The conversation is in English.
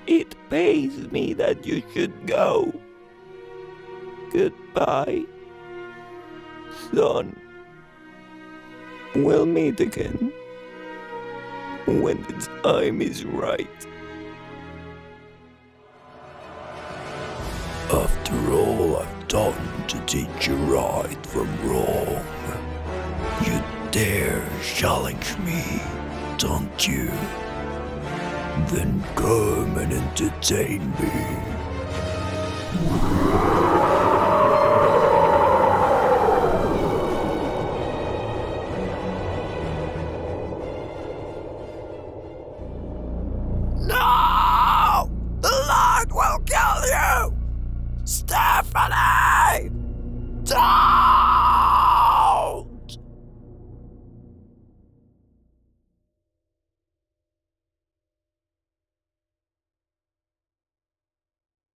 It pains me that you should go. Goodbye, son. We'll meet again when the time is right. After all I've done to teach you right from wrong, you dare challenge me, don't you? Then come and entertain me. No! The Lord will kill you! Stephanie! Die!